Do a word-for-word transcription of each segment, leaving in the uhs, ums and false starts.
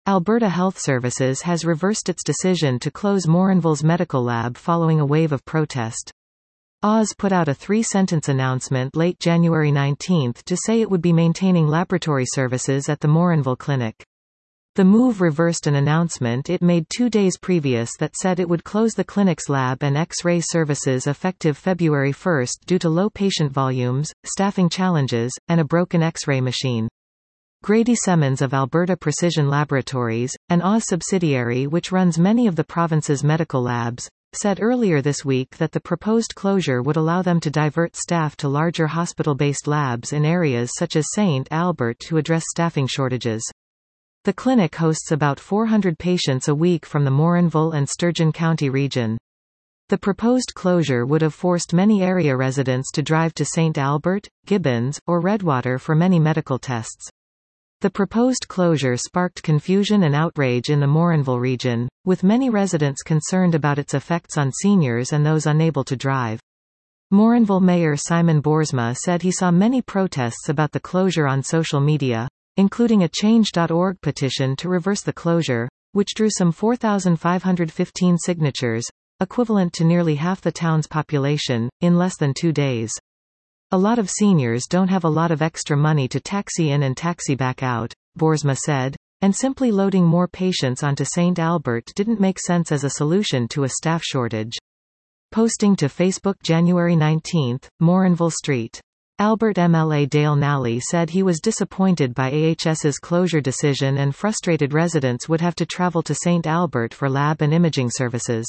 Alberta Health Services has reversed its decision to close Morinville's medical lab following a wave of protest. Oz put out a three-sentence announcement late January nineteenth to say it would be maintaining laboratory services at the Morinville clinic. The move reversed an announcement it made two days previous that said it would close the clinic's lab and X-ray services effective February first due to low patient volumes, staffing challenges, and a broken X-ray machine. Grady Semmens of Alberta Precision Laboratories, an Oz subsidiary which runs many of the province's medical labs, said earlier this week that the proposed closure would allow them to divert staff to larger hospital-based labs in areas such as Saint Albert to address staffing shortages. The clinic hosts about four hundred patients a week from the Morinville and Sturgeon County region. The proposed closure would have forced many area residents to drive to Saint Albert, Gibbons, or Redwater for many medical tests. The proposed closure sparked confusion and outrage in the Morinville region, with many residents concerned about its effects on seniors and those unable to drive. Morinville Mayor Simon Boersma said he saw many protests about the closure on social media, including a change dot org petition to reverse the closure, which drew some four thousand five hundred fifteen signatures, equivalent to nearly half the town's population, in less than two days. A lot of seniors don't have a lot of extra money to taxi in and taxi back out, Boersma said, and simply loading more patients onto Saint Albert didn't make sense as a solution to a staff shortage. Posting to Facebook January nineteenth, Morinville Street. Albert M L A Dale Nally said he was disappointed by AHS's closure decision and frustrated residents would have to travel to Saint Albert for lab and imaging services.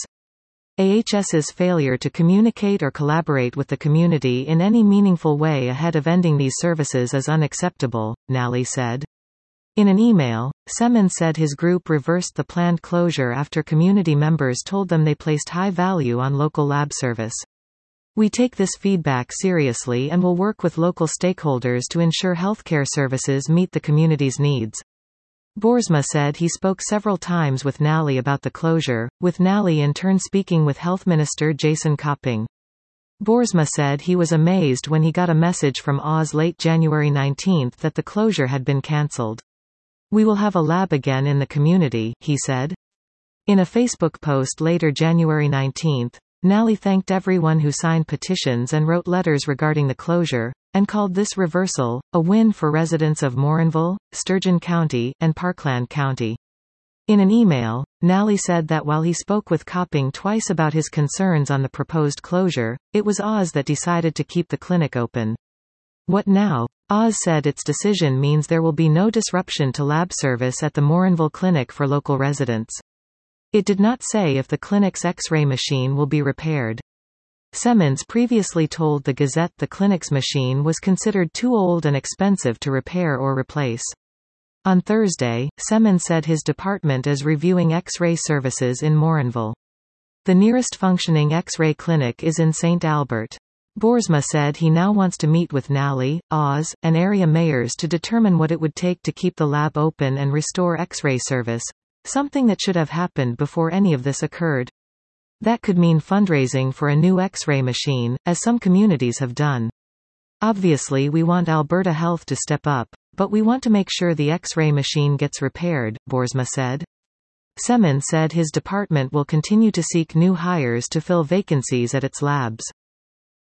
AHS's failure to communicate or collaborate with the community in any meaningful way ahead of ending these services is unacceptable, Nally said. In an email, Semmens said his group reversed the planned closure after community members told them they placed high value on local lab service. We take this feedback seriously and will work with local stakeholders to ensure healthcare services meet the community's needs. Boersma said he spoke several times with Nally about the closure, with Nally in turn speaking with Health Minister Jason Copping. Boersma said he was amazed when he got a message from Oz late January nineteenth that the closure had been cancelled. We will have a lab again in the community, he said. In a Facebook post later January nineteenth, Nally thanked everyone who signed petitions and wrote letters regarding the closure, and called this reversal a win for residents of Morinville, Sturgeon County, and Parkland County. In an email, Nally said that while he spoke with Copping twice about his concerns on the proposed closure, it was Oz that decided to keep the clinic open. What now? Oz said its decision means there will be no disruption to lab service at the Morinville clinic for local residents. It did not say if the clinic's X-ray machine will be repaired. Semmens previously told the Gazette the clinic's machine was considered too old and expensive to repair or replace. On Thursday, Semmens said his department is reviewing X-ray services in Morinville. The nearest functioning X-ray clinic is in Saint Albert. Boersma said he now wants to meet with Nally, Oz, and area mayors to determine what it would take to keep the lab open and restore X-ray service, something that should have happened before any of this occurred. That could mean fundraising for a new X-ray machine, as some communities have done. Obviously we want Alberta Health to step up, but we want to make sure the X-ray machine gets repaired, Boersma said. Semmens said his department will continue to seek new hires to fill vacancies at its labs.